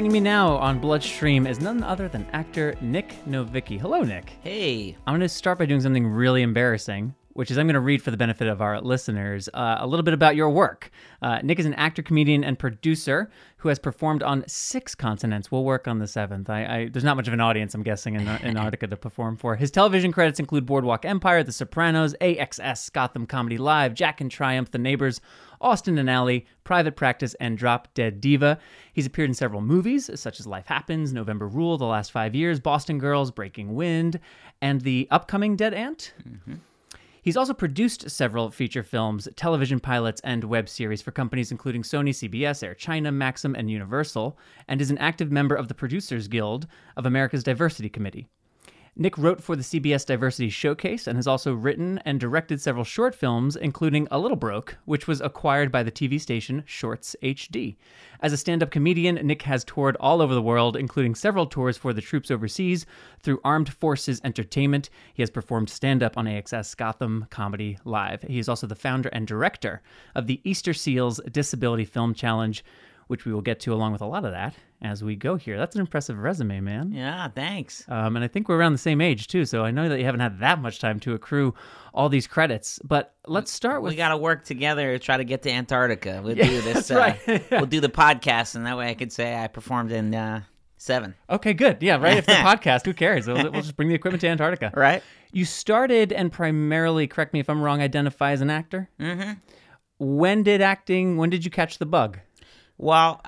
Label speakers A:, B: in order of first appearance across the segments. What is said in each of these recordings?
A: Joining me now on Bloodstream is none other than actor Nick Novicki. Hello, Nick.
B: Hey.
A: I'm going to start by doing something really embarrassing, which is I'm going to read for the benefit of our listeners a little bit about your work. Nick is an actor, comedian, and producer who has performed on 6 continents. We'll work on the 7th. There's not much of an audience, I'm guessing, in Antarctica to perform for. His television credits include Boardwalk Empire, The Sopranos, AXS, Gotham Comedy Live, Jack and Triumph, The Neighbors, Austin and Ally, Private Practice, and Drop Dead Diva. He's appeared in several movies, such as Life Happens, November Rule, The Last 5 Years, Boston Girls, Breaking Wind, and the upcoming Dead Ant. Mm-hmm. He's also produced several feature films, television pilots, and web series for companies including Sony, CBS, Air China, Maxim, and Universal, and is an active member of the Producers Guild of America's Diversity Committee. Nick wrote for the CBS Diversity Showcase and has also written and directed several short films, including A Little Broke, which was acquired by the TV station Shorts HD. As a stand-up comedian, Nick has toured all over the world, including several tours for the troops overseas through Armed Forces Entertainment. He has performed stand-up on AXS Gotham Comedy Live. He is also the founder and director of the Easter Seals Disability Film Challenge, which we will get to along with a lot of that as we go here. That's an impressive resume, man.
B: Yeah, thanks.
A: And I think we're around the same age, too, so I know that you haven't had that much time to accrue all these credits. But let's start with...
B: We got to work together to try to get to Antarctica. We'll do this. Right. We'll do the podcast, and that way I could say I performed in 7.
A: Okay, good. Yeah, right. If the podcast, who cares? We'll just bring the equipment to Antarctica.
B: Right.
A: You started and primarily, correct me if I'm wrong, identify as an actor?
B: Mm-hmm.
A: When did you catch the bug?
B: Well,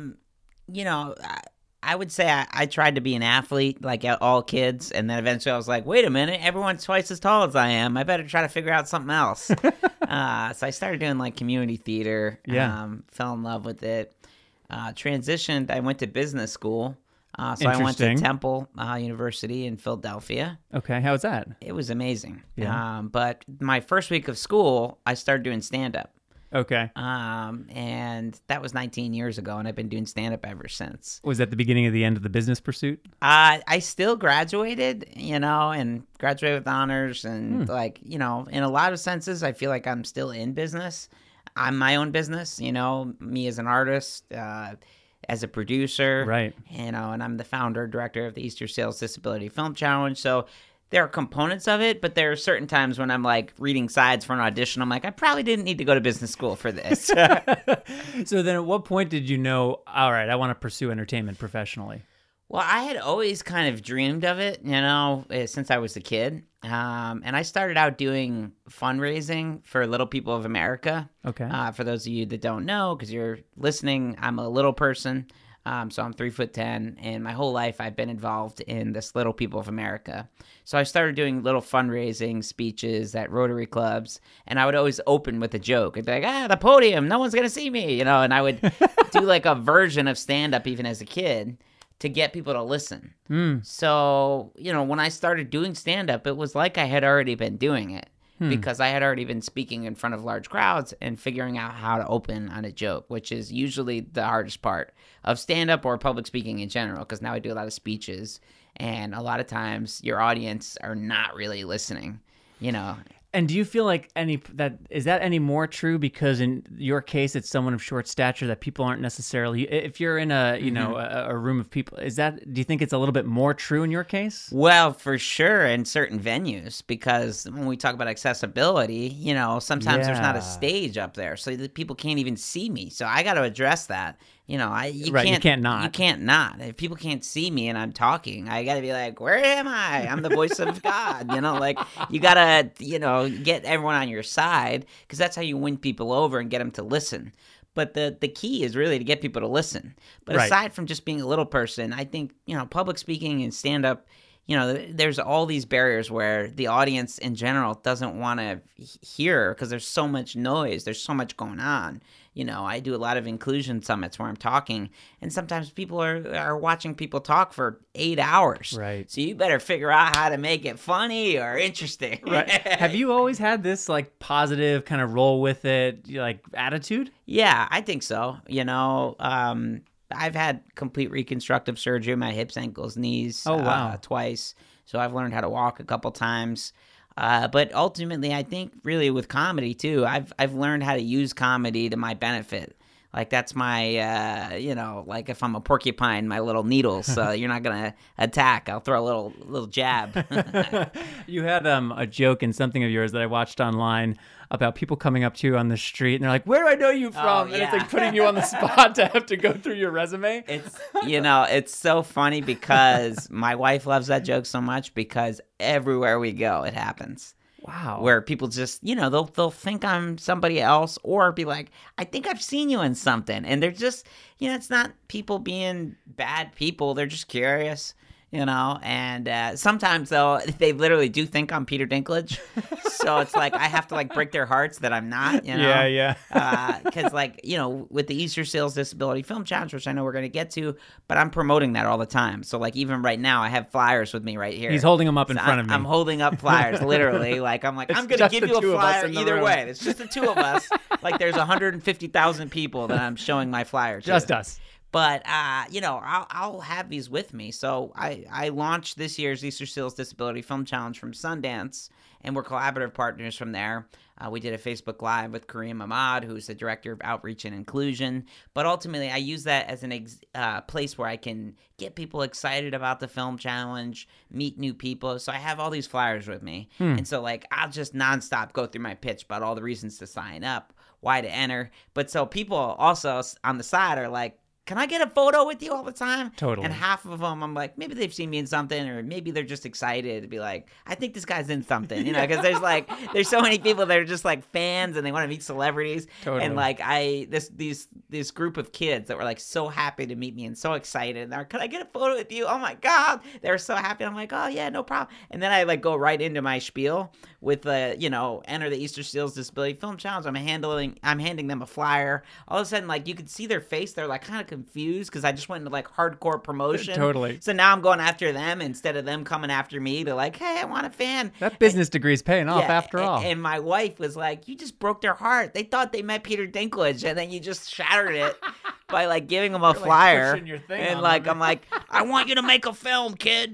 B: I would say I tried to be an athlete like all kids, and then eventually I was like, wait a minute, everyone's twice as tall as I am. I better try to figure out something else. So I started doing like community theater, fell in love with it, transitioned. I went to business school. So I went to Temple University in Philadelphia.
A: Okay, how was that?
B: It was amazing.
A: Yeah.
B: But my first week of school, I started doing stand-up.
A: Okay.
B: And that was 19 years ago, and I've been doing stand-up ever since.
A: Was that the beginning of the end of the business pursuit?
B: I still graduated, and graduated with honors, and in a lot of senses, I feel like I'm still in business. I'm my own business, me as an artist, as a producer.
A: Right.
B: And I'm the founder, director of the Easter Seals Disability Film Challenge, so... There are components of it, but there are certain times when I'm like reading sides for an audition. I'm like, I probably didn't need to go to business school for this.
A: So then at what point did you know, all right, I want to pursue entertainment professionally?
B: Well, I had always kind of dreamed of it, since I was a kid. And I started out doing fundraising for Little People of America.
A: Okay.
B: For those of you that don't know, because you're listening, I'm a little person. So I'm 3'10", and my whole life I've been involved in this Little People of America. So I started doing little fundraising speeches at Rotary clubs, and I would always open with a joke. I'd be like, the podium, no one's going to see me, and I would do like a version of stand-up even as a kid to get people to listen. So, when I started doing stand-up, it was like I had already been doing it. Because I had already been speaking in front of large crowds and figuring out how to open on a joke, which is usually the hardest part of stand-up or public speaking in general, because now I do a lot of speeches, and a lot of times your audience are not really listening,
A: And do you feel like is that any more true because in your case it's someone of short stature that people aren't necessarily, if you're in a a room of people, do you think it's a little bit more true in your case?
B: Well, for sure in certain venues, because when we talk about accessibility, sometimes there's not a stage up there, so that people can't even see me. So I got to address that. You can't not. If people can't see me and I'm talking, I got to be like, where am I? I'm the voice of God. You got to, get everyone on your side, because that's how you win people over and get them to listen. But the key is really to get people to listen. But aside from just being a little person, I think, public speaking and stand-up, there's all these barriers where the audience in general doesn't want to hear because there's so much noise. There's so much going on. I do a lot of inclusion summits where I'm talking, and sometimes people are watching people talk for 8 hours.
A: Right.
B: So you better figure out how to make it funny or interesting.
A: Right. Have you always had this like positive kind of roll with it, like attitude?
B: Yeah, I think so. I've had complete reconstructive surgery, my hips, ankles, knees.
A: Oh, wow.
B: Twice. So I've learned how to walk a couple times. But ultimately, I think really with comedy too, I've learned how to use comedy to my benefit. Like that's my, like if I'm a porcupine, my little needles. So you're not gonna attack. I'll throw a little jab.
A: You had a joke in something of yours that I watched online about people coming up to you on the street and they're like, "Where do I know you from?"
B: Oh,
A: And it's like putting you on the spot to have to go through your resume.
B: It's so funny because my wife loves that joke so much because everywhere we go, it happens.
A: Wow.
B: Where people just, they'll think I'm somebody else or be like, I think I've seen you in something. And they're just, it's not people being bad people. They're just curious, and sometimes, though, they literally do think I'm Peter Dinklage. So it's like I have to, like, break their hearts that I'm not,
A: Yeah.
B: Because, with the Easter Seals Disability Film Challenge, which I know we're going to get to, but I'm promoting that all the time. So, like, even right now, I have flyers with me right here.
A: He's holding them up in front of me.
B: I'm holding up flyers, literally. Like, I'm going to give you a flyer either way. It's just the two of us. Like, there's 150,000 people that I'm showing my flyer to.
A: Just us.
B: But, I'll have these with me. So I launched this year's Easter Seals Disability Film Challenge from Sundance, and we're collaborative partners from there. We did a Facebook Live with Kareem Ahmad, who's the Director of Outreach and Inclusion. But ultimately, I use that as an place where I can get people excited about the film challenge, meet new people. So I have all these flyers with me. And so, like, I'll just nonstop go through my pitch about all the reasons to sign up, why to enter. But so people also on the side are like, can I get a photo with you all the time?
A: Totally.
B: And half of them, I'm like, maybe they've seen me in something, or maybe they're just excited to be like, I think this guy's in something, because there's so many people that are just like fans and they want to meet celebrities.
A: Totally.
B: And like this group of kids that were like so happy to meet me and so excited. And they're, can I get a photo with you? Oh my God. They were so happy. I'm like, oh yeah, no problem. And then I like go right into my spiel with enter the Easter Seals Disability Film Challenge. I'm handing them a flyer. All of a sudden, like, you could see their face. They're like kind of confused because I just went into like hardcore promotion.
A: Totally.
B: So now I'm going after them instead of them coming after me. They're like, hey, I want a fan.
A: That business degree's paying off after all.
B: And my wife was like, you just broke their heart. They thought they met Peter Dinklage, and then you just shattered it by like giving them a flyer.
A: Like, your thing
B: and
A: on
B: like
A: them.
B: I'm like, I want you to make a film, kid.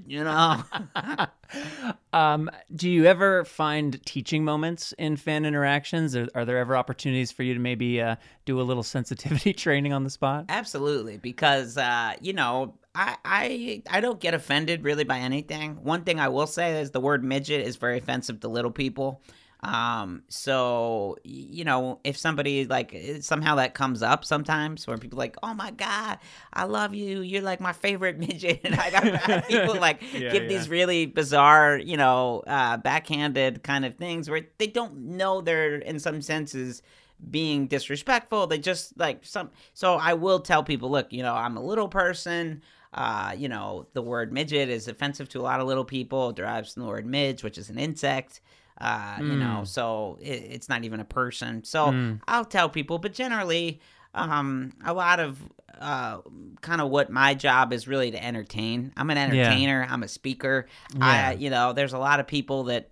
A: Do you ever find teaching moments in fan interactions? Are there ever opportunities for you to maybe do a little sensitivity training on the spot?
B: Absolutely, because I don't get offended really by anything. One thing I will say is the word midget is very offensive to little people. So, if somebody like somehow that comes up sometimes where people are like, oh my God, I love you. You're like my favorite midget. And I got people like give these really bizarre, backhanded kind of things where they don't know they're in some senses being disrespectful. They just like so I will tell people, look, I'm a little person. The word midget is offensive to a lot of little people. It derives from the word midge, which is an insect. So it's not even a person. So I'll tell people, but generally, a lot of kind of what my job is really to entertain. I'm an entertainer. I'm a speaker. There's a lot of people that,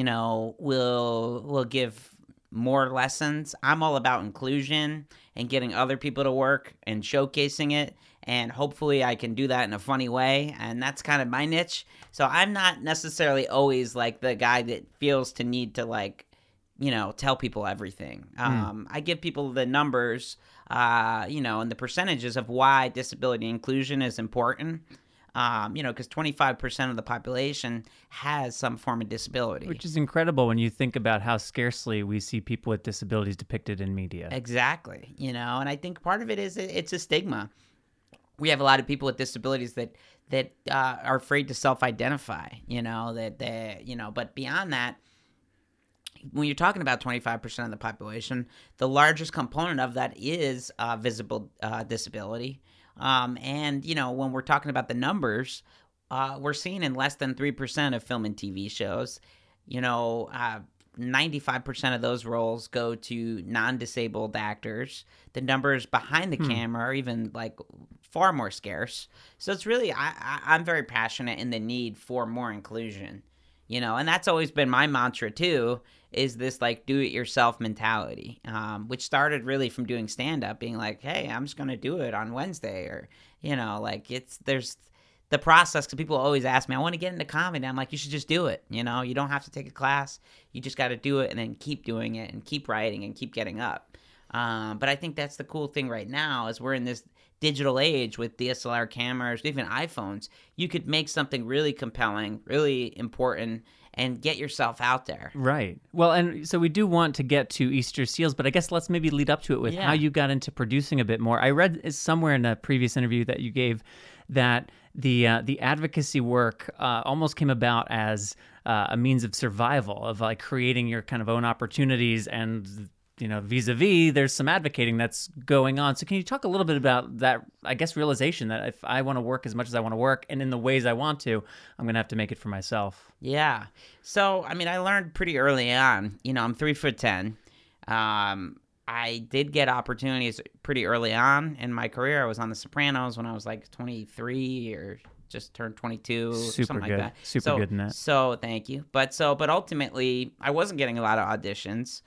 B: will give more lessons. I'm all about inclusion and getting other people to work and showcasing it. And hopefully I can do that in a funny way. And that's kind of my niche. So I'm not necessarily always like the guy that feels to need to like, tell people everything. I give people the numbers, and the percentages of why disability inclusion is important. Because 25% of the population has some form of disability.
A: Which is incredible when you think about how scarcely we see people with disabilities depicted in media.
B: Exactly. And I think part of it is it's a stigma. We have a lot of people with disabilities that are afraid to self-identify, but beyond that, when you're talking about 25% of the population, the largest component of that is visible disability. And when we're talking about the numbers, we're seeing in less than 3% of film and TV shows, 95% of those roles go to non-disabled actors. The numbers behind the camera are even like far more scarce. So it's really, I'm very passionate in the need for more inclusion, and that's always been my mantra too, is this like do-it-yourself mentality, which started really from doing stand-up, being like, hey, I'm just going to do it on Wednesday, or, there's the process, because people always ask me, I want to get into comedy. I'm like, you should just do it. You don't have to take a class. You just got to do it and then keep doing it and keep writing and keep getting up. But I think that's the cool thing right now is we're in this digital age with DSLR cameras, even iPhones. You could make something really compelling, really important, and get yourself out there.
A: Right. Well, and so we do want to get to Easter Seals, but I guess let's maybe lead up to it with how you got into producing a bit more. I read somewhere in a previous interview that you gave that the advocacy work almost came about as a means of survival, of like creating your kind of own opportunities, and vis-a-vis, there's some advocating that's going on. So can you talk a little bit about that, I guess, realization that if I want to work as much as I want to work and in the ways I want to, I'm going to have to make it for myself?
B: Yeah. So, I mean, I learned pretty early on, I'm 3'10". I did get opportunities pretty early on in my career. I was on The Sopranos when I was like 23 or just turned 22, something like that.
A: Super good in that.
B: So thank you. But ultimately, I wasn't getting a lot of auditions.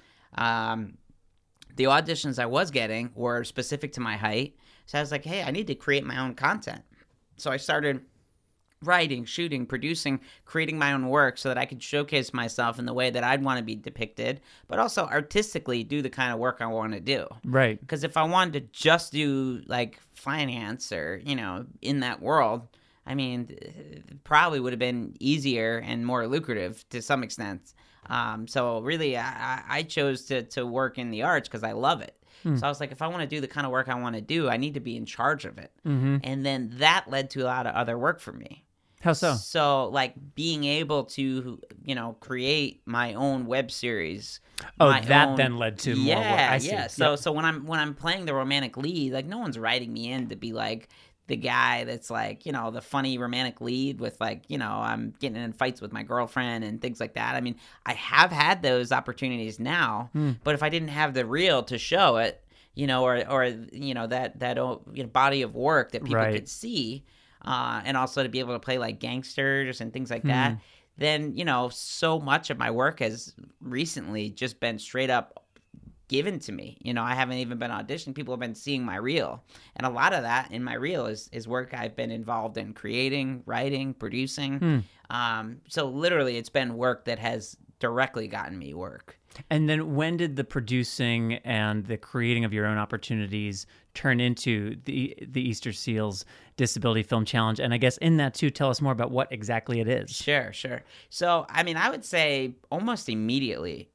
B: The auditions I was getting were specific to my height. So I was like, hey, I need to create my own content. So I started writing, shooting, producing, creating my own work so that I could showcase myself in the way that I'd want to be depicted, but also artistically do the kind of work I want to do.
A: Right.
B: Because if I wanted to just do like finance or, in that world, I mean, it probably would have been easier and more lucrative to some extent. So really, I chose to work in the arts because I love it. So I was like, if I want to do the kind of work I want to do, I need to be in charge of it.
A: Mm-hmm.
B: And then that led to a lot of other work for me.
A: How so?
B: So like being able to, create my own web series.
A: Then led to more work. I see.
B: Yeah. So when I'm playing the romantic lead, like no one's writing me in to be like the guy that's like, the funny romantic lead with like, I'm getting in fights with my girlfriend and things like that. I mean, I have had those opportunities now, but if I didn't have the reel to show it, or that body of work that people could see, and also to be able to play like gangsters and things like that, then, so much of my work has recently just been straight up given to me. I haven't even been auditioning. People have been seeing my reel. And a lot of that in my reel is work I've been involved in creating, writing, producing. So literally it's been work that has directly gotten me work.
A: And then when did the producing and the creating of your own opportunities turn into the Easter Seals Disability Film Challenge? And I guess in that too, tell us more about what exactly it is.
B: Sure. So, I mean, I would say almost immediately,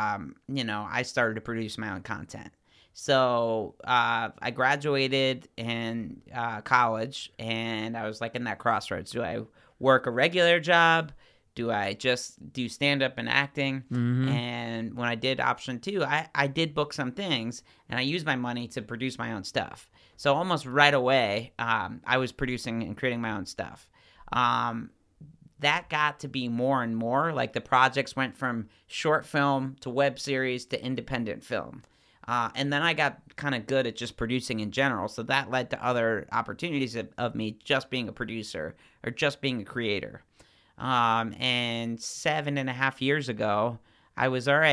B: I started to produce my own content. So I graduated in college and I was like in that crossroads. Do I work a regular job? Do I just do stand-up and acting? And when I did option 2, I did book some things, and I used my money to produce my own stuff. So almost right away, I was producing and creating my own stuff. That got to be more and more. Like the projects went from short film to web series to independent film. And then I got kind of good at just producing in general. So that led to other opportunities of me just being a producer or just being a creator. And 7.5 years ago, I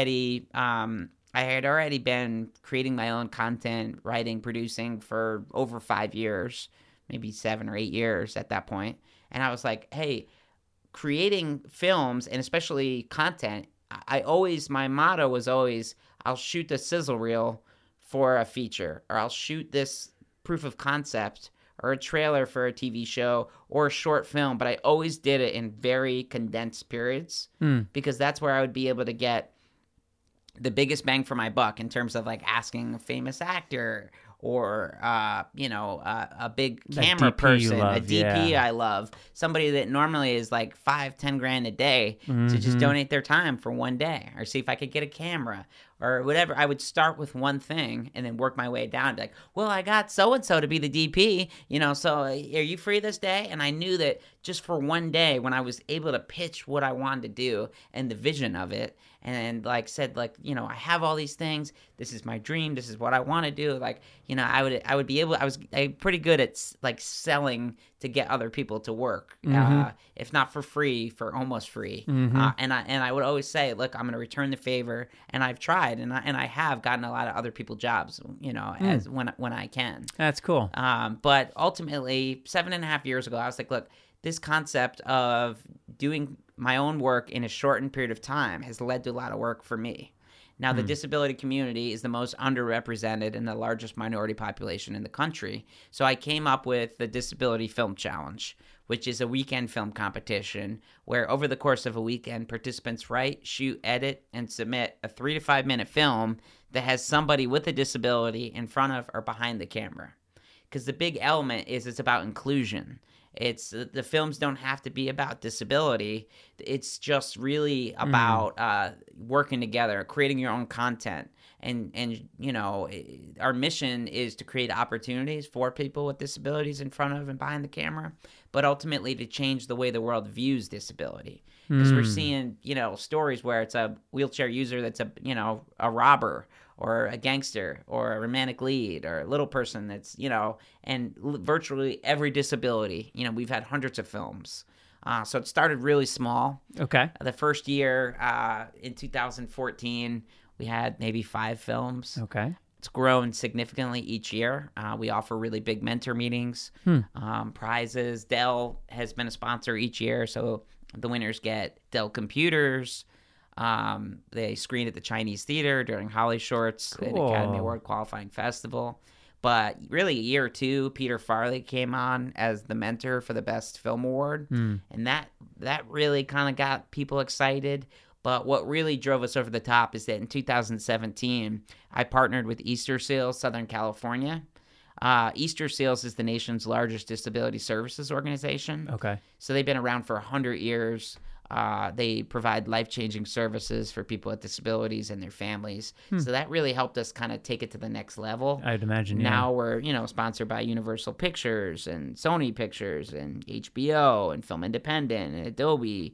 B: had already been creating my own content, writing, producing for over 5 years, maybe 7 or 8 years at that point. And I was like, hey, creating films and especially content, my motto was always, I'll shoot the sizzle reel for a feature, or I'll shoot this proof of concept or a trailer for a TV show or a short film, but I always did it in very condensed periods because that's where I would be able to get the biggest bang for my buck in terms of like asking a famous actor or, a big camera person, a DP I love, somebody that normally is like $5-10 a day to just donate their time for one day or see if I could get a camera or whatever. I would start with one thing and then work my way down. Like, well, I got so-and-so to be the DP, so are you free this day? And I knew that just for one day when I was able to pitch what I wanted to do and the vision of it and I have all these things. This is my dream. This is what I want to do. I would be able, I was pretty good at like selling to get other people to work, if not for free, for almost free. And I would always say, look, I'm going to return the favor. And I've tried, and I have gotten a lot of other people jobs, as when I can.
A: That's cool.
B: But ultimately, 7.5 years ago, I was like, look, this concept of doing my own work in a shortened period of time has led to a lot of work for me. Now, the disability community is the most underrepresented and the largest minority population in the country. So I came up with the Disability Film Challenge, which is a weekend film competition where over the course of a weekend, participants write, shoot, edit, and submit a 3 to 5 minute film that has somebody with a disability in front of or behind the camera. Because the big element is it's about inclusion. It's the films don't have to be about disability. It's just really about working together, creating your own content. And you know, our mission is to create opportunities for people with disabilities in front of and behind the camera, but ultimately to change the way the world views disability. Because we're seeing, you know, stories where it's a wheelchair user that's a robber or a gangster or a romantic lead or a little person that's, you know, and virtually every disability. You know, we've had hundreds of films. So it started really small.
A: Okay.
B: The first year in 2014, we had maybe 5 films.
A: Okay.
B: It's grown significantly each year. We offer really big mentor meetings, prizes. Dell has been a sponsor each year, so the winners get Dell computers. They screen at the Chinese Theater during Holly Shorts, an Academy Award qualifying festival. But really, a year or two, Peter Farley came on as the mentor for the Best Film Award, and that really kind of got people excited. But what really drove us over the top is that in 2017, I partnered with Easter Seals Southern California. Easter Seals is the nation's largest disability services organization.
A: Okay.
B: So they've been around for 100 years. They provide life-changing services for people with disabilities and their families. So that really helped us kind of take it to the next level.
A: I'd imagine, yeah.
B: Now we're, you know, sponsored by Universal Pictures and Sony Pictures and HBO and Film Independent and Adobe,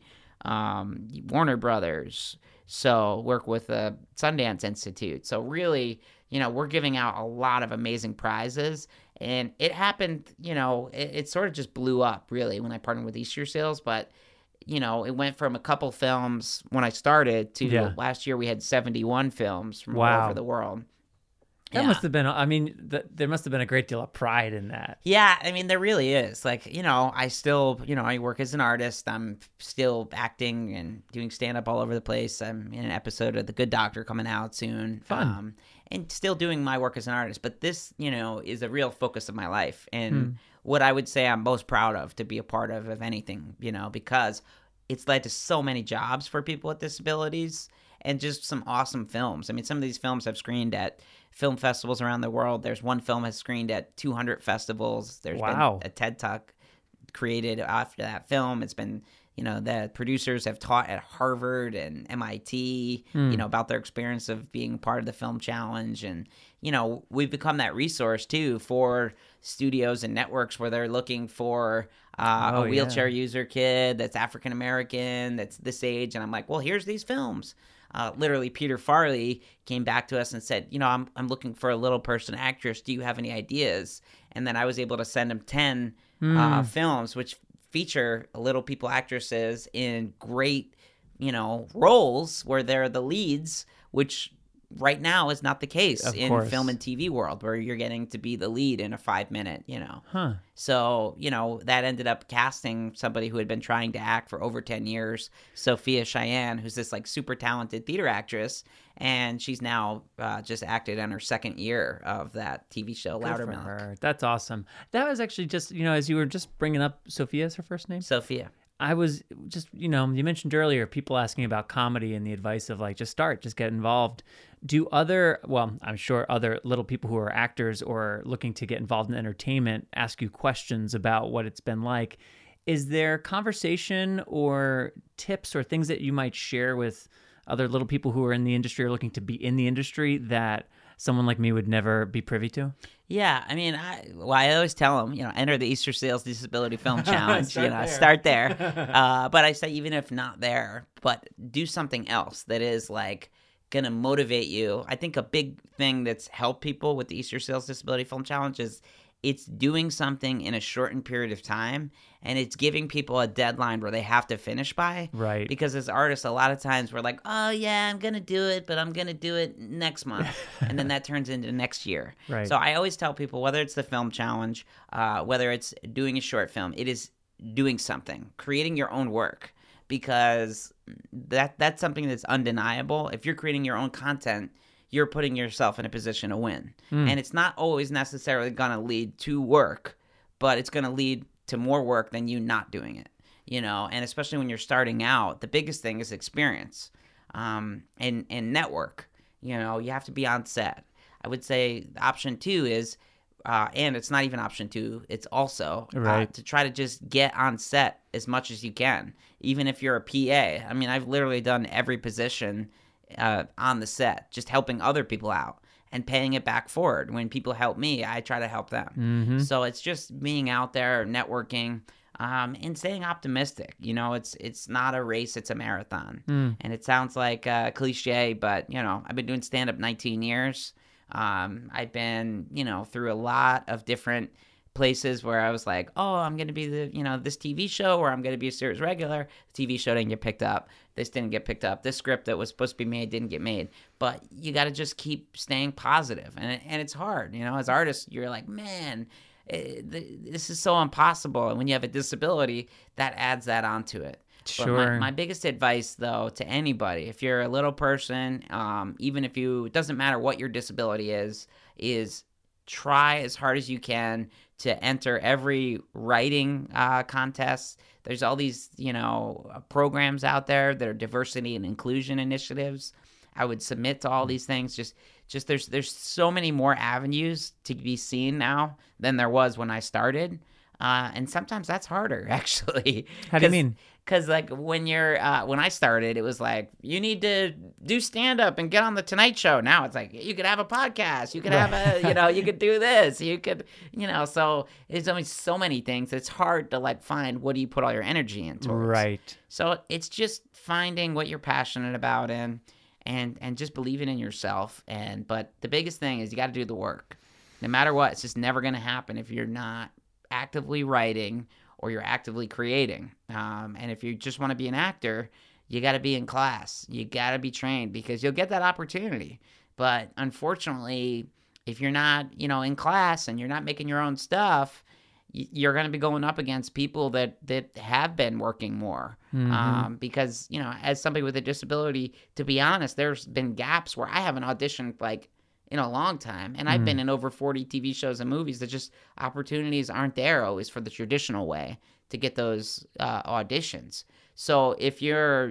B: Warner Brothers. So work with the Sundance Institute. So really, you know, we're giving out a lot of amazing prizes. And it happened, you know, it sort of just blew up, really, when I partnered with Easter Seals. But you know, it went from a couple films when I started to last year we had 71 films from all over the world.
A: That must have been, I mean, there must have been a great deal of pride in that.
B: Yeah, I mean, there really is. Like, you know, I still, you know, I work as an artist. I'm still acting and doing stand-up all over the place. I'm in an episode of The Good Doctor coming out soon.
A: Fun.
B: And still doing my work as an artist. But this, you know, is a real focus of my life. And what I would say I'm most proud of to be a part of anything, you know, because it's led to so many jobs for people with disabilities and just some awesome films. I mean, some of these films have screened at film festivals around the world. There's one film has screened at 200 festivals. There's been a TED Talk created after that film. It's been, you know, the producers have taught at Harvard and MIT, you know, about their experience of being part of the Film Challenge. And, you know, we've become that resource, too, for studios and networks where they're looking for a wheelchair user kid that's African-American, that's this age. And I'm like, well, here's these films. Literally, Peter Farley came back to us and said, you know, I'm looking for a little person actress. Do you have any ideas? And then I was able to send him 10 films, which feature little people actresses in great, you know, roles where they're the leads, which right now is not the case in film and TV world, where you're getting to be the lead in a 5-minute, you know. So, you know, that ended up casting somebody who had been trying to act for over 10 years, Sophia Cheyenne, who's this like super talented theater actress. And she's now just acted on her 2nd year of that TV show, Loudermilk.
A: That's awesome. That was actually just, you know, as you were just bringing up, Sophia is her first name?
B: Sophia.
A: I was just, you know, you mentioned earlier people asking about comedy and the advice of like, just get involved. Do I'm sure other little people who are actors or looking to get involved in entertainment ask you questions about what it's been like. Is there conversation or tips or things that you might share with other little people who are in the industry or looking to be in the industry that someone like me would never be privy to?
B: Yeah, I mean, I always tell them, you know, enter the Easter Seals Disability Film Challenge, start there. But I say, even if not there, but do something else that is like going to motivate you. I think a big thing that's helped people with the Easter Seals Disability Film Challenge is it's doing something in a shortened period of time, and it's giving people a deadline where they have to finish by.
A: Right.
B: Because as artists, a lot of times we're like, oh, yeah, I'm going to do it, but I'm going to do it next month. And then that turns into next year.
A: Right.
B: So I always tell people, whether it's the film challenge, whether it's doing a short film, it is doing something, creating your own work. because that's something that's undeniable. If you're creating your own content, you're putting yourself in a position to win. And it's not always necessarily going to lead to work, but it's going to lead to more work than you not doing it, and especially when you're starting out, the biggest thing is experience, and network. You have to be on set. I would say option 2 is, and it's not even option 2, it's also to try to just get on set as much as you can, even if you're a PA. I mean, I've literally done every position on the set, just helping other people out and paying it back forward. When people help me, I try to help them. So it's just being out there, networking, and staying optimistic. It's not a race, it's a marathon. And it sounds like a cliche, but, I've been doing stand-up 19 years. I've been, through a lot of different places where I was like, oh, I'm going to be this TV show, or I'm going to be a series regular. The TV show didn't get picked up. This didn't get picked up. This script that was supposed to be made didn't get made. But you got to just keep staying positive. And it's hard, as artists, you're like, man, this is so impossible. And when you have a disability, that adds that onto it.
A: Sure.
B: But my biggest advice, though, to anybody, if you're a little person, even if it doesn't matter what your disability is try as hard as you can to enter every writing contest. There's all these, programs out there that are diversity and inclusion initiatives. I would submit to all these things. Just there's so many more avenues to be seen now than there was when I started. And sometimes that's harder, actually.
A: How do you mean?
B: Because when I started, it was like, you need to do stand-up and get on the Tonight Show. Now it's like, you could have a podcast, you could have you could do this, you could, so there's only so many things. It's hard to find what do you put all your energy into.
A: Right.
B: So it's just finding what you're passionate about and just believing in yourself. But the biggest thing is you got to do the work. No matter what, it's just never going to happen if you're not actively writing or you're actively creating. And if you just want to be an actor, you got to be in class. You got to be trained, because you'll get that opportunity. But unfortunately, if you're not, in class and you're not making your own stuff, you're going to be going up against people that have been working more. Because, as somebody with a disability, to be honest, there's been gaps where I haven't auditioned in a long time. And I've been in over 40 TV shows and movies that just opportunities aren't there always for the traditional way to get those auditions. So if you're,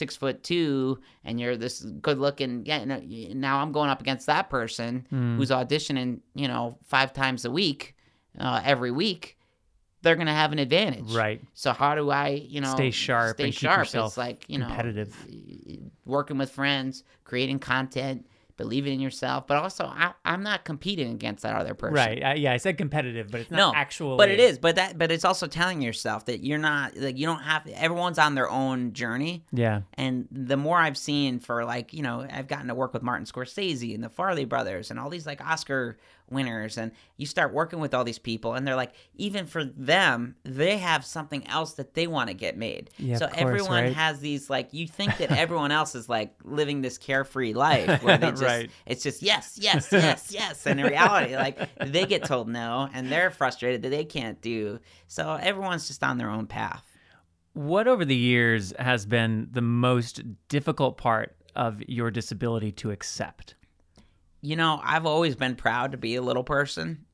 B: 6'2" and you're this good looking, now I'm going up against that person who's auditioning, 5 times a week, every week. They're going to have an advantage.
A: Right.
B: So how do I,
A: stay sharp and keep yourself
B: it's
A: competitive.
B: Working with friends, creating content, believing in yourself, but also I'm not competing against that other person.
A: Right. I said competitive, but it's not actually.
B: But it is. But it's also telling yourself that you're not, you don't have, everyone's on their own journey.
A: Yeah.
B: And the more I've seen for I've gotten to work with Martin Scorsese and the Farley brothers and all these Oscar winners, and you start working with all these people, and they're even for them, they have something else that they want to get made.
A: Yeah,
B: so
A: of course,
B: everyone
A: right?
B: has these you think that everyone else is living this carefree life where they just
A: Right.
B: it's just yes, and in reality they get told no and they're frustrated that they can't do. So everyone's just on their own path.
A: What over the years has been the most difficult part of your disability to accept?
B: I've always been proud to be a little person.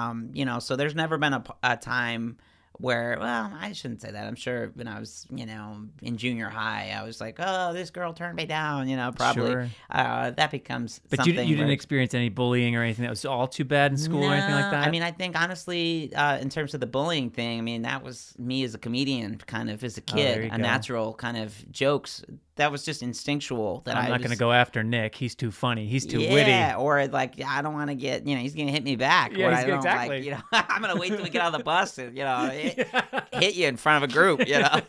B: So there's never been a time where, well, I shouldn't say that. I'm sure when I was, in junior high, I was like, oh, this girl turned me down, probably.
A: Sure.
B: That becomes
A: But
B: something.
A: you didn't experience any bullying or anything that was all too bad in school or anything like that?
B: I mean, I think, honestly, in terms of the bullying thing, that was me as a comedian, kind of as a kid, a natural kind of jokes. That was just instinctual. That
A: I'm not going to go after Nick. He's too funny. He's too witty.
B: Yeah, or I don't want to get, he's going to hit me back.
A: Yeah,
B: exactly. I'm going to wait till we get on the bus and, hit you in front of a group,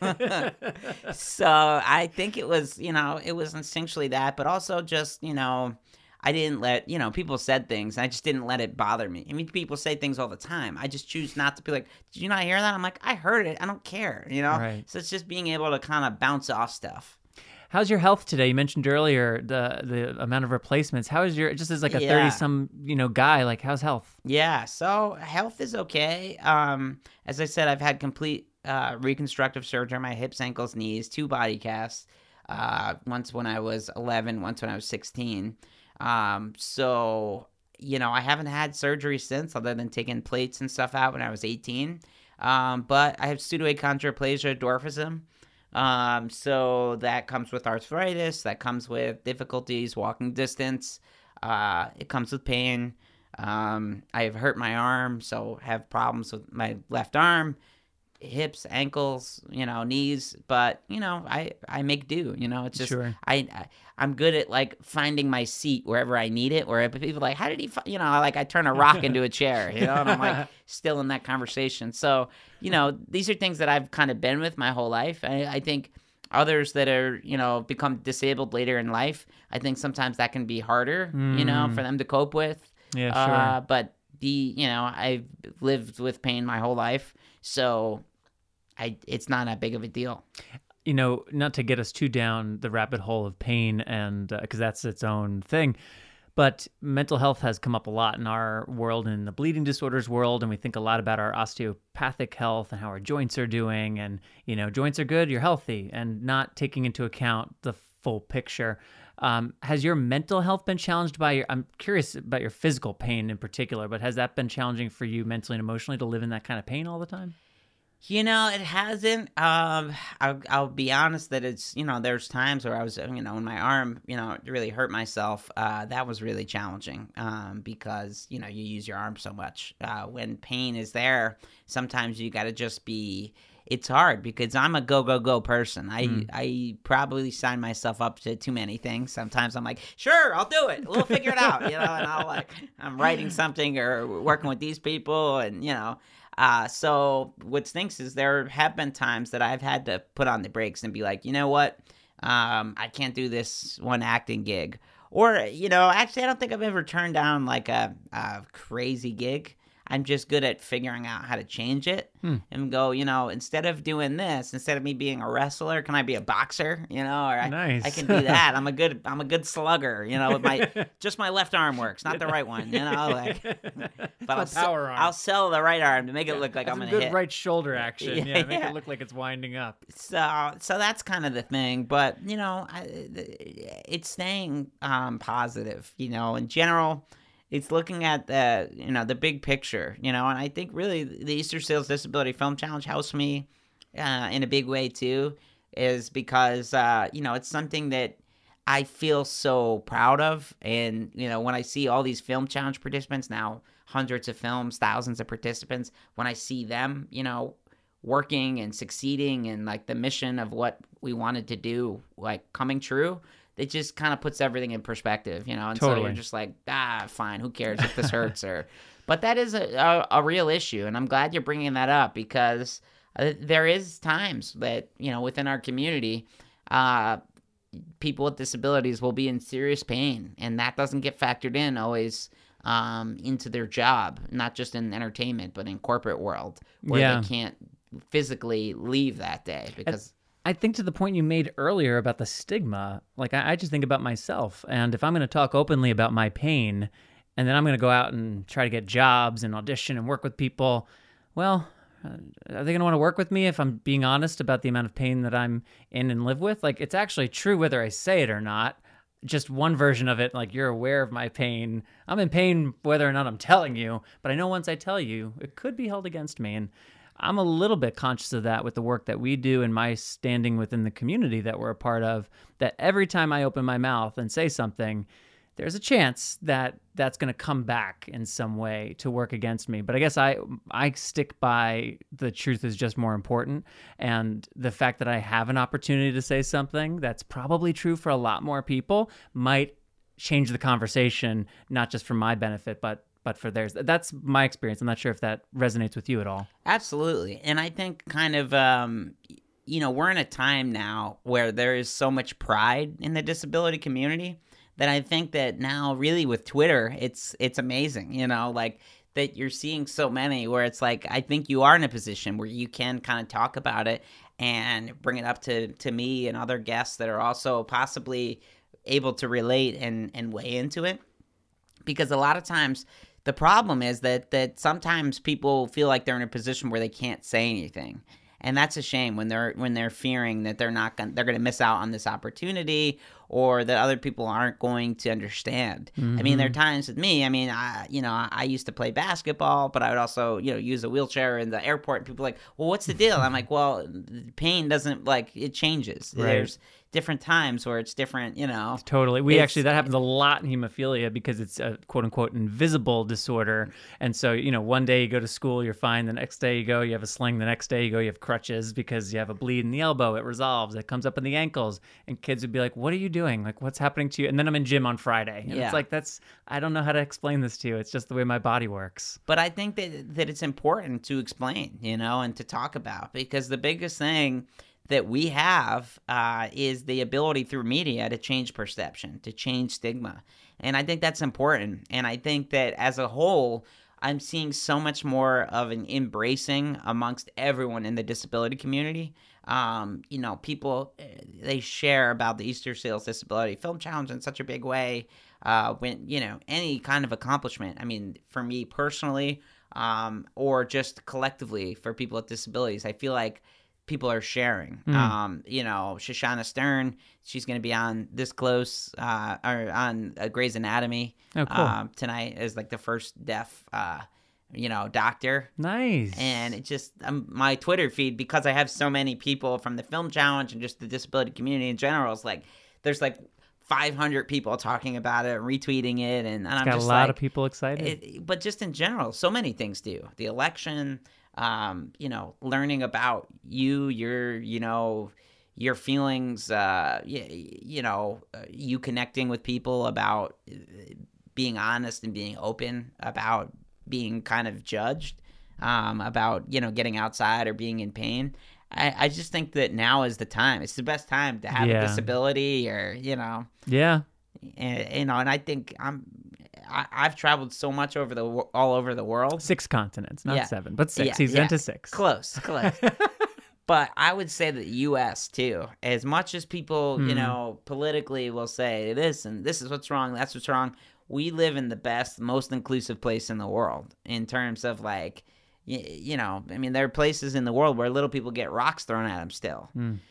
B: So I think it was, it was instinctually that, but also just, I didn't let, people said things. I just didn't let it bother me. I mean, people say things all the time. I just choose not to be like, did you not hear that? I'm like, I heard it. I don't care,
A: Right.
B: So it's just being able to kind of bounce off stuff.
A: How's your health today? You mentioned earlier the amount of replacements. How is just as a 30-some guy, how's health?
B: Yeah, so health is okay. As I said, I've had complete reconstructive surgery on my hips, ankles, knees, 2 body casts. Once when I was 11, once when I was 16. So, I haven't had surgery since, other than taking plates and stuff out when I was 18. But I have pseudoachondroplasia dwarfism. So that comes with arthritis, that comes with difficulties walking distance. It comes with pain. I've hurt my arm, so have problems with my left arm, hips, ankles, knees, but I make do. It's just
A: Sure.
B: I'm good at like finding my seat wherever I need it. Where people are like, how did he like I turn a rock into a chair, and I'm like still in that conversation. So these are things that I've kind of been with my whole life. I think others that are become disabled later in life, I think sometimes that can be harder for them to cope with.
A: Yeah, sure.
B: But I've lived with pain my whole life, so it's not that big of a deal.
A: Not to get us too down the rabbit hole of pain, and because that's its own thing, but mental health has come up a lot in our world, in the bleeding disorders world, and we think a lot about our osteopathic health and how our joints are doing, and joints are good, you're healthy, and not taking into account the full picture. Has your mental health been challenged by I'm curious about your physical pain in particular, but has that been challenging for you mentally and emotionally to live in that kind of pain all the time?
B: It hasn't. I'll be honest that it's, there's times where I was, when my arm, really hurt myself. That was really challenging because, you use your arm so much. When pain is there, sometimes you got to just it's hard because I'm a go person. I probably sign myself up to too many things. Sometimes I'm like, sure, I'll do it. We'll figure it out, and I'm writing something or working with these people, and, so what stinks is there have been times that I've had to put on the brakes and be like, you know what? I can't do this one acting gig. Or, actually, I don't think I've ever turned down like a crazy gig. I'm just good at figuring out how to change it and go, instead of doing this, instead of me being a wrestler, can I be a boxer? Or
A: Nice.
B: I can do that. I'm a good slugger, with my left arm works, not the right one, but I'll sell the right arm to make it look like I'm going to hit.
A: Good right shoulder action. Yeah, make it look like it's winding up.
B: So that's kind of the thing, but it's staying positive, in general. It's looking at the big picture, and I think really the Easter Seals Disability Film Challenge helps me in a big way too, is because it's something that I feel so proud of, and when I see all these film challenge participants now, hundreds of films, thousands of participants, when I see them, working and succeeding, and like the mission of what we wanted to do, like coming true. It just kind of puts everything in perspective, and
A: Totally.
B: So you're just like, fine, who cares if this hurts but that is a real issue, and I'm glad you're bringing that up because there is times that, within our community, people with disabilities will be in serious pain, and that doesn't get factored in always into their job, not just in entertainment, but in corporate world where they can't physically leave that day because...
A: I think to the point you made earlier about the stigma, like I just think about myself. And if I'm going to talk openly about my pain, and then I'm going to go out and try to get jobs and audition and work with people, well, are they going to want to work with me if I'm being honest about the amount of pain that I'm in and live with? Like, it's actually true whether I say it or not. Just one version of it, like you're aware of my pain. I'm in pain whether or not I'm telling you, but I know once I tell you, it could be held against me. And I'm a little bit conscious of that with the work that we do and my standing within the community that we're a part of, that every time I open my mouth and say something, there's a chance that that's going to come back in some way to work against me. But I guess I stick by the truth is just more important. And the fact that I have an opportunity to say something that's probably true for a lot more people might change the conversation, not just for my benefit, but for theirs. That's my experience. I'm not sure if that resonates with you at all.
B: Absolutely. And I think kind of, we're in a time now where there is so much pride in the disability community that I think that now really with Twitter, it's amazing, like that you're seeing so many where it's like, I think you are in a position where you can kind of talk about it and bring it up to me and other guests that are also possibly able to relate and weigh into it. Because a lot of times the problem is that sometimes people feel like they're in a position where they can't say anything. and that's a shame when they're fearing that they're going to miss out on this opportunity, or that other people aren't going to understand. I mean, there are times with me. I mean, I used to play basketball, but I would also use a wheelchair in the airport. And people are like, well, what's the deal? I'm like, well, pain doesn't it changes.
A: Right.
B: There's different times where it's different,
A: Totally. That happens a lot in hemophilia because it's a quote unquote invisible disorder. And so, one day you go to school, you're fine. The next day you go, you have a sling. The next day you go, you have crutches because you have a bleed in the elbow. It resolves. It comes up in the ankles. And kids would be like, what are you doing? Like, what's happening to you? And then I'm in gym on Friday. And it's like, I don't know how to explain this to you. It's just the way my body works.
B: But I think that it's important to explain, and to talk about, because the biggest thing that we have is the ability through media to change perception, to change stigma. And I think that's important. And I think that as a whole, I'm seeing so much more of an embracing amongst everyone in the disability community. People, they share about the Easter Seals Disability Film Challenge in such a big way. When, any kind of accomplishment, I mean, for me personally, or just collectively for people with disabilities, I feel like people are sharing. Shoshana Stern, she's going to be on This Close, or on Grey's Anatomy tonight as like the first deaf, doctor.
A: Nice.
B: And it just my Twitter feed, because I have so many people from the film challenge and just the disability community in general, is like there's like 500 people talking about it, retweeting it, and I'm
A: got
B: just
A: a lot of people excited.
B: But just in general, so many things do. The election. Learning about your feelings, you connecting with people about being honest and being open about being kind of judged, about, getting outside or being in pain. I just think that now is the time. It's the best time to have a disability or,
A: Yeah.
B: And I think I've traveled so much all over the world.
A: 6 continents, not 7, but 6. He's into 6.
B: Close. But I would say that the U.S. too, as much as people, politically will say this and this is what's wrong, that's what's wrong. We live in the best, most inclusive place in the world in terms of like, I mean, there are places in the world where little people get rocks thrown at them still.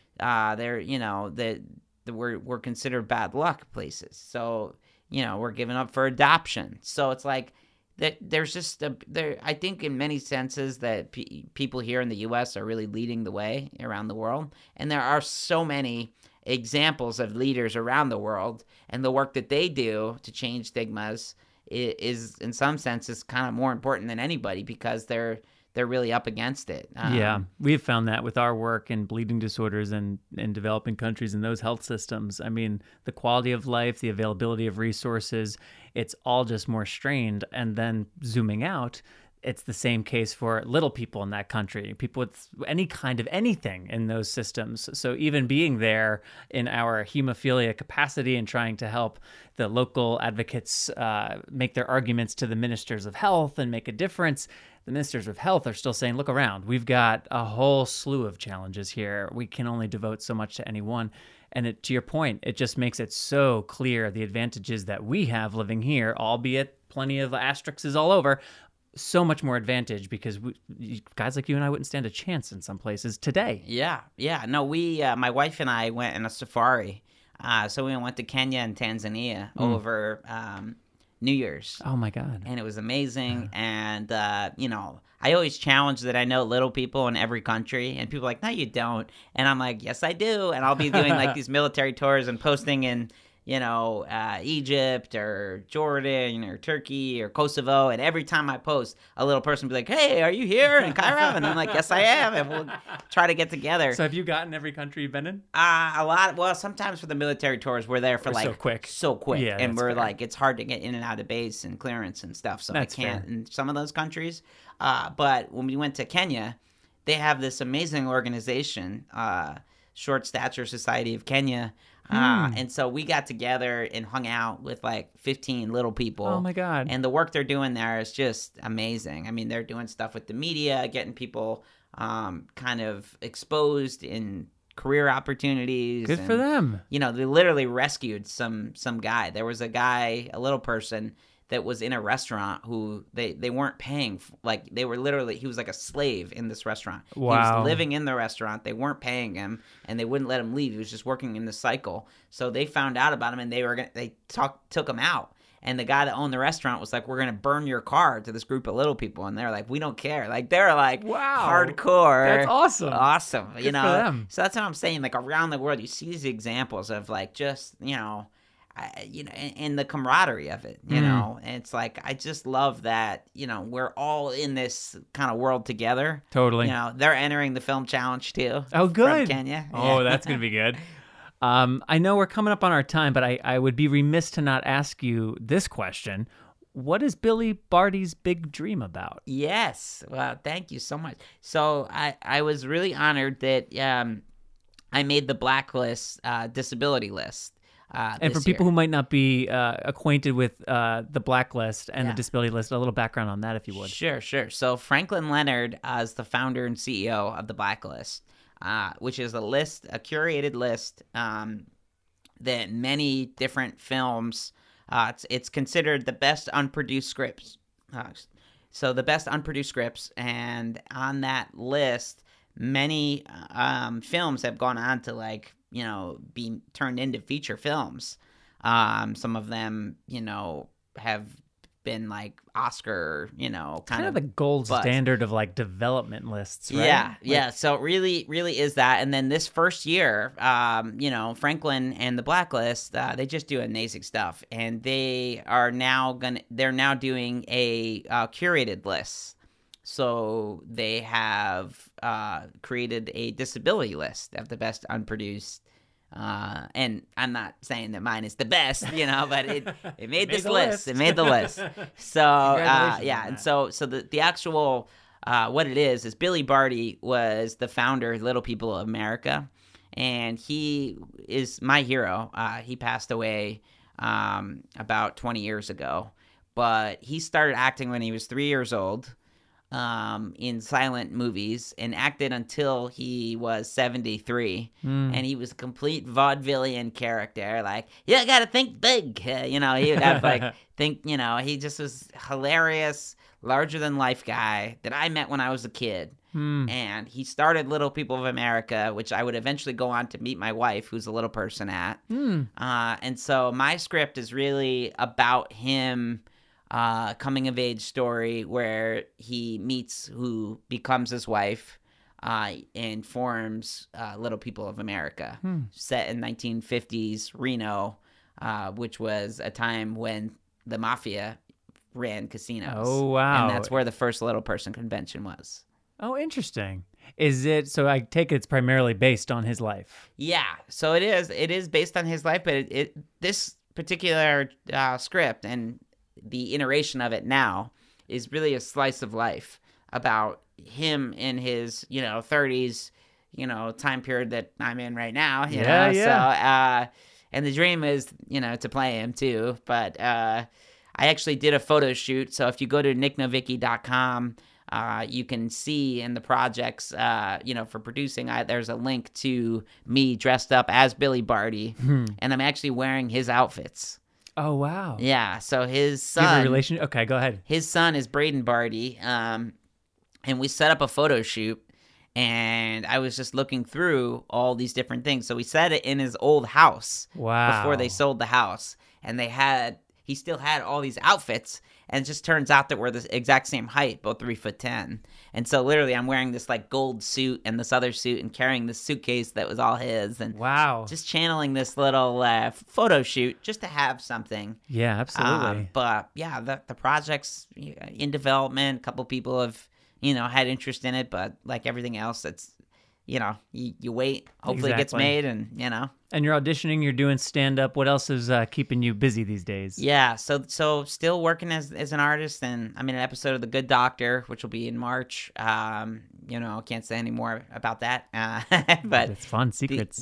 B: We're considered bad luck places. So, we're giving up for adoption. So it's like that. There's just I think in many senses that people here in the U.S. are really leading the way around the world, and there are so many examples of leaders around the world, and the work that they do to change stigmas is in some senses kind of more important than anybody because they're really up against it.
A: We've found that with our work in bleeding disorders and in developing countries and those health systems. I mean, the quality of life, the availability of resources, it's all just more strained. And then zooming out, it's the same case for little people in that country, people with any kind of anything in those systems. So even being there in our hemophilia capacity and trying to help the local advocates make their arguments to the ministers of health and make a difference, the ministers of health are still saying, look around, we've got a whole slew of challenges here. We can only devote so much to any one. And to your point, it just makes it so clear the advantages that we have living here, albeit plenty of asterisks all over, so much more advantage because guys like you and I wouldn't stand a chance in some places today.
B: Yeah. No, my wife and I went on a safari. So we went to Kenya and Tanzania over New Year's.
A: Oh my God.
B: And it was amazing. And, I always challenge that I know little people in every country, and people are like, no, you don't. And I'm like, yes, I do. And I'll be doing like these military tours and posting in, Egypt or Jordan or Turkey or Kosovo. And every time I post, a little person will be like, hey, are you here in Cairo? And I'm like, yes, I am. And we'll try to get together.
A: So have you gotten every country you've been in?
B: A lot. Well, sometimes for the military tours, we're there for so quick.
A: Yeah,
B: and we're
A: fair.
B: like, it's hard to get in and out of base and clearance and stuff. So
A: that's
B: I can't
A: fair.
B: in some of those countries. But when we went to Kenya, they have this amazing organization, Short Stature Society of Kenya. And so we got together and hung out with like 15 little people.
A: Oh my God.
B: And the work they're doing there is just amazing. I mean, they're doing stuff with the media, getting people kind of exposed in career opportunities.
A: Good for them.
B: They literally rescued some guy. There was a guy, a little person that was in a restaurant who they weren't paying. Like, they were literally, he was like a slave in this restaurant.
A: Wow.
B: He was living in the restaurant. They weren't paying him, and they wouldn't let him leave. He was just working in the cycle. So they found out about him, and they took him out. And the guy that owned the restaurant was like, "We're going to burn your car," to this group of little people. And they're like, "We don't care." Like, they're like,
A: wow,
B: hardcore.
A: That's awesome.
B: Awesome.
A: Good for them.
B: So that's what I'm saying. Like, around the world, you see these examples of like, just, and the camaraderie of it, and it's like, I just love that, we're all in this kind of world together.
A: Totally.
B: They're entering the film challenge too.
A: Oh, good.
B: From Kenya.
A: Oh, that's going to be good. I know we're coming up on our time, but I would be remiss to not ask you this question. What is Billy Barty's big dream about?
B: Yes. Well, thank you so much. So I was really honored that I made the Blacklist disability list.
A: And for people who might not be acquainted with the Blacklist and the disability list, a little background on that, if you would.
B: Sure. So Franklin Leonard is the founder and CEO of the Blacklist, which is a curated list that many different films. It's considered the best unproduced scripts. So the best unproduced scripts, and on that list, many films have gone on to be turned into feature films. Some of them, have been like Oscar, kind
A: of the gold standard of like development lists, right?
B: Yeah. So it really, really is that. And then this first year, Franklin and the Blacklist, they just do amazing stuff, and they're now doing a curated list. So they have created a disability list of the best unproduced. And I'm not saying that mine is the best, but it made this list. It made the list. So and so the actual what it is Billy Barty was the founder of Little People of America, and he is my hero. He passed away about 20 years ago, but he started acting when he was 3 years old. In silent movies, and acted until he was 73, and he was a complete vaudevillian character. Like, you gotta think big, he would have he just was hilarious, larger than life guy that I met when I was a kid. And he started Little People of America, which I would eventually go on to meet my wife, who's a little person at. And so my script is really about him. Coming of age story where he meets who becomes his wife and forms Little People of America, set in 1950s Reno, which was a time when the mafia ran casinos.
A: Oh, wow.
B: And that's where the first Little Person convention was.
A: Oh, interesting. Is it, so I take it it's primarily based on his life?
B: Yeah, so it is based on his life, but this particular script and the iteration of it now is really a slice of life about him in his 30s, time period that I'm in right now. So and the dream is to play him too, but I actually did a photo shoot. So if you go to nicknovicki.com, you can see in the projects for producing, there's a link to me dressed up as Billy Barty, and I'm actually wearing his outfits.
A: Oh, wow.
B: Yeah, so his son...
A: You have a relation? Okay, go ahead.
B: His son is Braden Barty, and we set up a photo shoot, and I was just looking through all these different things. So we set it in his old house before they sold the house, and he still had all these outfits, and it just turns out that we're the exact same height, both 3'10". And so literally I'm wearing this like gold suit and this other suit and carrying this suitcase that was all his. And
A: wow,
B: just channeling this little photo shoot just to have something.
A: Yeah, absolutely.
B: But yeah, the project's in development. A couple people have, had interest in it, but like everything else, it's, you wait, hopefully it gets made, and,
A: And you're auditioning, you're doing stand-up. What else is keeping you busy these days?
B: Yeah, so still working as an artist, and I'm in an episode of The Good Doctor, which will be in March. I can't say any more about that. But
A: it's fun, secrets.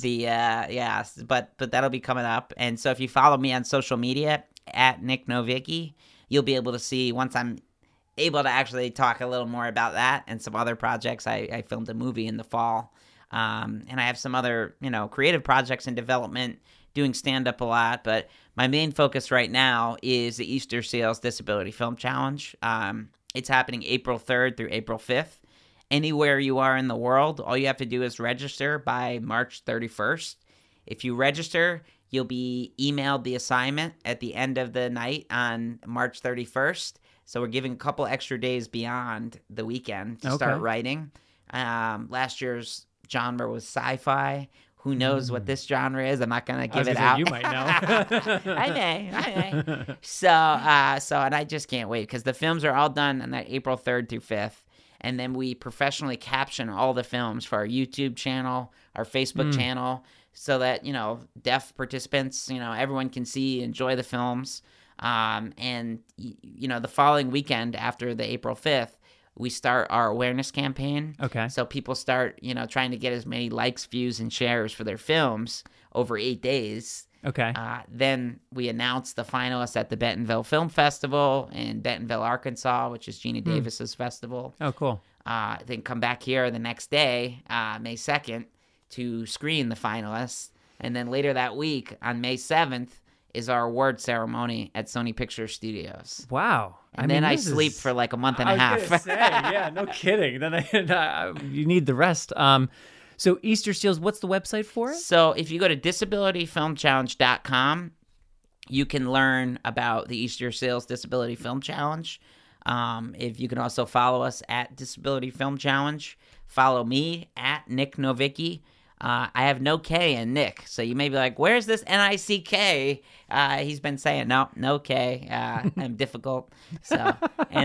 B: But that'll be coming up. And so if you follow me on social media, at Nick Novicki, you'll be able to see once I'm able to actually talk a little more about that and some other projects. I filmed a movie in the fall. And I have some other, creative projects in development doing stand-up a lot, but my main focus right now is the Easter Seals Disability Film Challenge. It's happening April 3rd through April 5th. Anywhere you are in the world, all you have to do is register by March 31st. If you register, you'll be emailed the assignment at the end of the night on March 31st. So we're giving a couple extra days beyond the weekend to start writing. Last year's genre was sci-fi. Who knows what this genre is? I'm not going to give it out.
A: You might know.
B: I may. So, and I just can't wait because the films are all done on that April 3rd through 5th. And then we professionally caption all the films for our YouTube channel, our Facebook channel, so that, deaf participants, everyone can see, enjoy the films. And, the following weekend after the April 5th, we start our awareness campaign.
A: Okay.
B: So people start, trying to get as many likes, views, and shares for their films over 8 days.
A: Okay.
B: Then we announce the finalists at the Bentonville Film Festival in Bentonville, Arkansas, which is Gina Davis's festival.
A: Oh, cool.
B: Then come back here the next day, May 2nd, to screen the finalists. And then later that week, on May 7th, is our award ceremony at Sony Pictures Studios.
A: Wow.
B: And then I sleep for like a month and a half.
A: I was gonna say, yeah, no kidding. Then you need the rest. So Easter Seals, what's the website for it?
B: So if you go to disabilityfilmchallenge.com, you can learn about the Easter Seals Disability Film Challenge. If you can also follow us at Disability Film Challenge. Follow me at Nick Novicki. I have no K in Nick, so you may be like, where's this N-I-C-K? He's been saying, no K. I'm difficult. So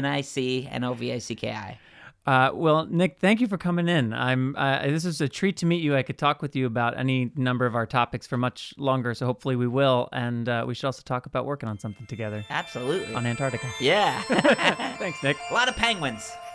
B: N-I-C-N-O-V-A-C-K-I.
A: Well, Nick, thank you for coming in. This is a treat to meet you. I could talk with you about any number of our topics for much longer, so hopefully we will. And we should also talk about working on something together.
B: Absolutely.
A: On Antarctica.
B: Yeah.
A: Thanks, Nick.
B: A lot of penguins.